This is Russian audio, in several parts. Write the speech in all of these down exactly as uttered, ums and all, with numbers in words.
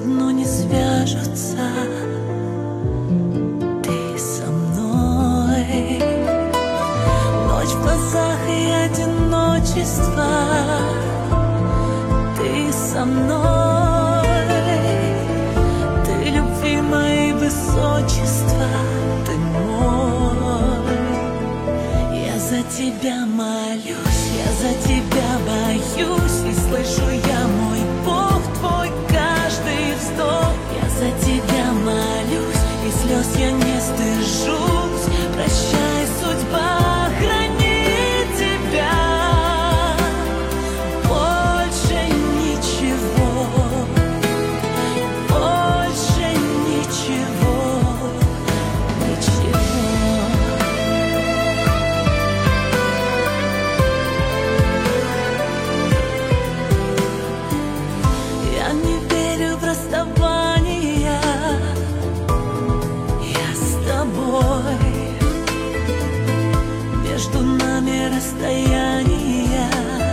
одно не свяжутся. Ты со мной. Ночь в глазах и одиночество. Ты со мной. Ты любимое высочество. Ты мой. Я за тебя молюсь, я за тебя боюсь, и слышу я мой Бог твой каждый вздох. Я за тебя молюсь, и слез я не стыжусь. Прощай, судьба, храни тебя. Больше ничего, больше ничего, ничего. Я не верю в расставание. Я с тобой. Между нами расстояние.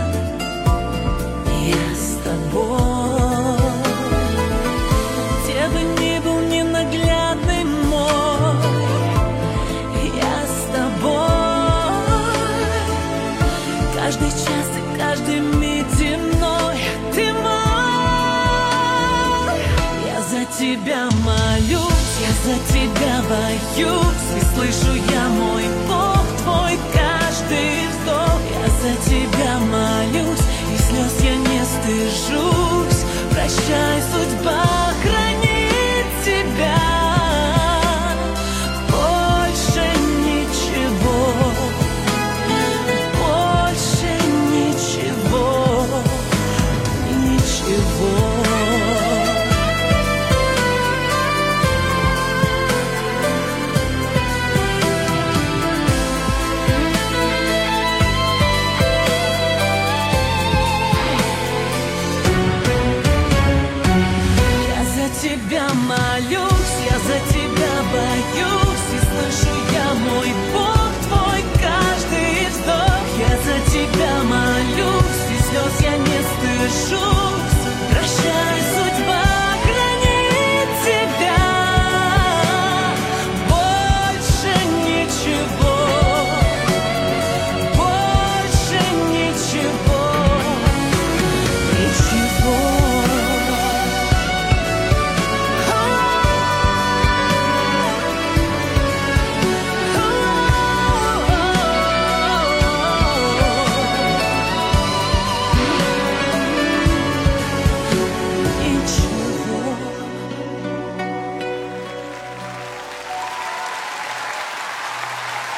Я с тобой. Где бы ни был ненаглядный мой, я с тобой. Каждый час и каждый миг земной ты мой. Я за тебя молюсь, я за тебя боюсь, и слышу я мой Бог твой каждый вздох. Я за тебя молюсь, и слез я не стыжусь. Прощай, судьба, храни тебя. Больше ничего, больше ничего, ничего. Тебя молюсь, я за тебя боюсь, и слышу я мой Бог твой каждый вздох. Я за тебя молюсь, и слез я не стыжусь.